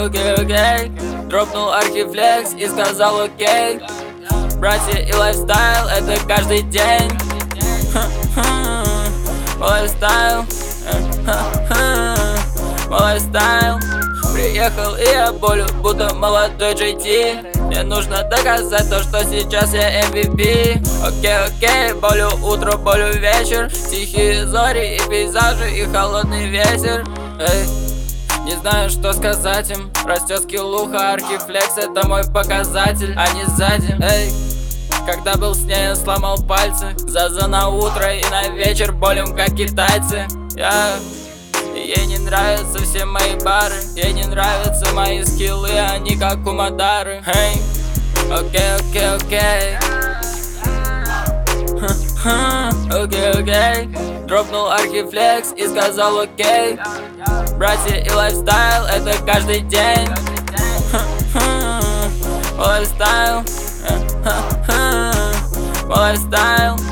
окей. Дропнул архифлекс и сказал окей. Братья и лайфстайл — это каждый день. Лайфстайл, лайфстайл. Приехал и я болю, будто молодой JT. Мне нужно доказать то, что сейчас я MVP. Окей, болю утро, болю вечер. Тихие зори и пейзажи, и холодный ветер. Эй, не знаю, что сказать им. Растет скиллуха, архифлекс — это мой показатель, а не сзади. Эй, когда был с ней, я сломал пальцы. За на утро и на вечер болим, как китайцы. Ей не нравятся все мои бары. Ей не нравятся мои скиллы, они как у Мадары. Эй, окей. Окей. Дропнул архифлекс и сказал окей. Братья и лайфстайл — это каждый день. Лайфстайл, лайфстайл.